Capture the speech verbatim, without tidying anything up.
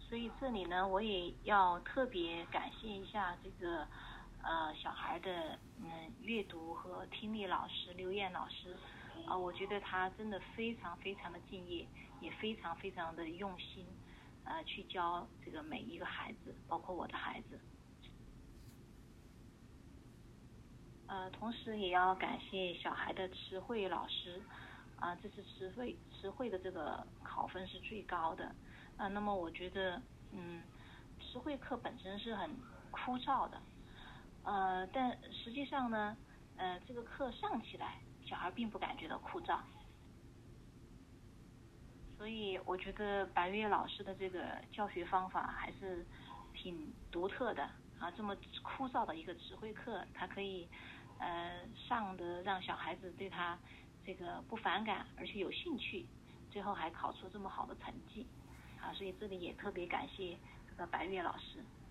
所以这里呢，我也要特别感谢一下这个呃小孩的嗯阅读和听力老师刘艳老师啊、呃，我觉得他真的非常非常的敬业，也非常非常的用心，呃，去教这个每一个孩子，包括我的孩子。呃，同时也要感谢小孩的词汇老师，啊、呃，这次词汇词汇的这个考分是最高的。啊、呃，那么我觉得，嗯，词汇课本身是很枯燥的，呃，但实际上呢，呃，这个课上起来，小孩并不感觉到枯燥。所以我觉得白月老师的这个教学方法还是挺独特的啊，这么枯燥的一个词汇课，它可以呃上的让小孩子对他这个不反感，而且有兴趣，最后还考出这么好的成绩啊，所以这里也特别感谢这个白月老师。